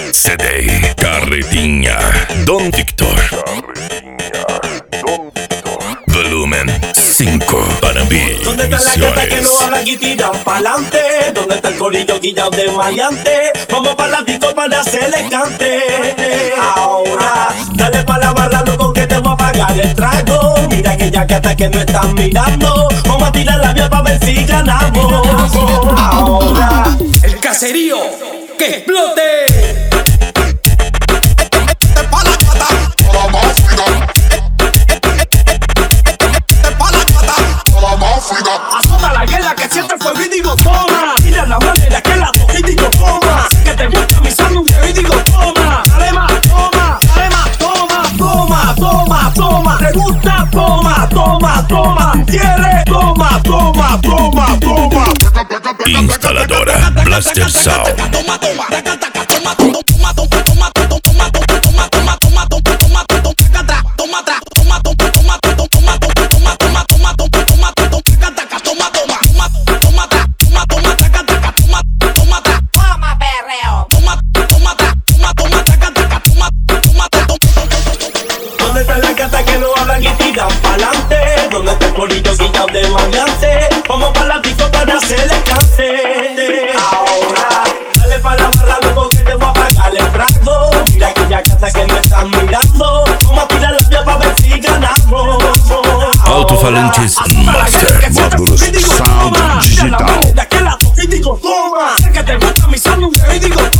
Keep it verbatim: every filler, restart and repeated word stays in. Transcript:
C D Carretinha Don Víctor. Volumen cinco para mí. ¿Dónde está la gata que no hablan y tiran pa'lante? ¿Dónde está el corillo guillado de maleante? Vamos para la disco para hacerle cante. Ahora, dale pa' la barra, loco, que te voy a pagar el trago. Mira aquella gata que no están mirando. Vamos a tirar la vía pa' ver si ganamos. Ahora, el caserío, que explote. Azota la guerra que siempre fue y digo toma. Mira la manera que la toque y digo toma. Sé que te gusta mi sándwich y digo toma. Dale más, toma, dale más, toma, toma, toma, toma. Te gusta, toma, toma, toma. ¿Quieres? Toma, toma, toma, toma. Instaladora Blaster Sound. Toma, toma, toma, toma, ¿dónde está el polito guillado de maleante? Vamos pa' la disco para hacerle cante. Ahora, dale pa' la barra, loco, que te voy a pagar el trago. Mira aquella casa que me están mirando. Vamos a tirar la vía pa' ver si ganamos. Alto-falantes Master Módulos Sound Digital. Mira la manera que la toque y digo toma. Sé que te gusta mi sándwich y digo toma.